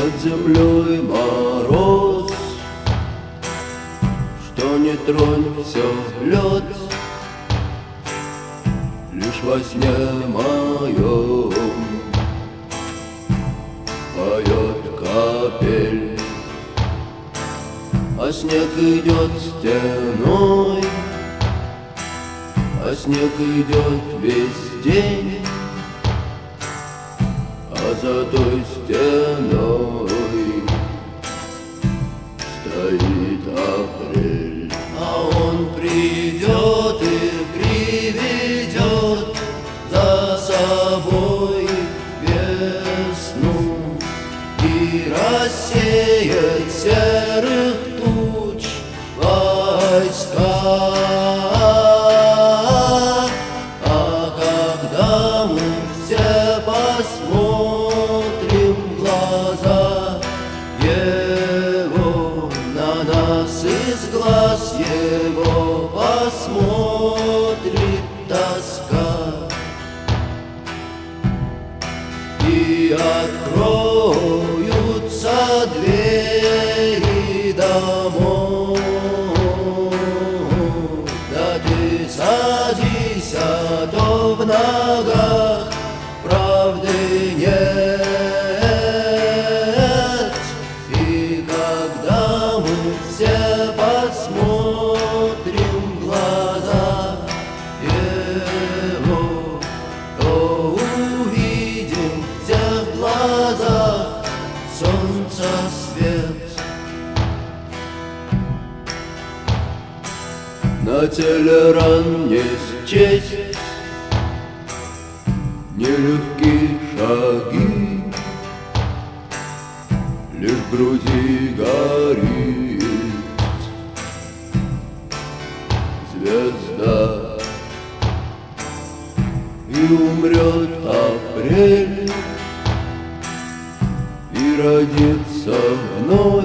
Над землей мороз, что не тронь, все лед. Лишь во сне моем поет капель, а снег идет стеной, а снег идет весь день. А за той стеной стоит апрель. А он придет и приведет за собой весну и рассеет серых туч войска. А когда мы все посмотрим в глаза его, на нас из глаз его посмотрит тоска. И откроются двери домов. Да ты садись, а то в ногах правды нет. И когда мы все посмотрим в глаза его, то увидим в тех глазах солнца свет. На теле ран не счесть нелегкие шаги, лишь в груди горит звезда. И умрет апрель, и родится вновь,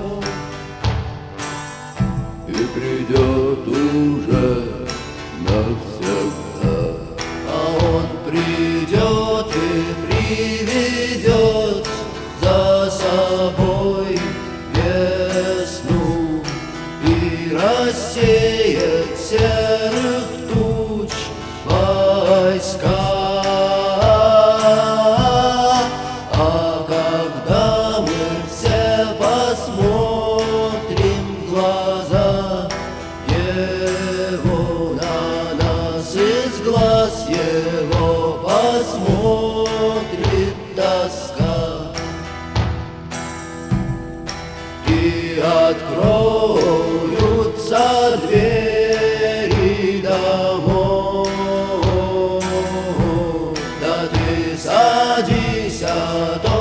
и придет уже навсегда. А он придет и приведет за собой весну и рассеет серых туч войска. А когда мы все посмотрим в глаза его, на нас из глаз его посмотрит тоска. И откроются двери домов. Да ты садись, а то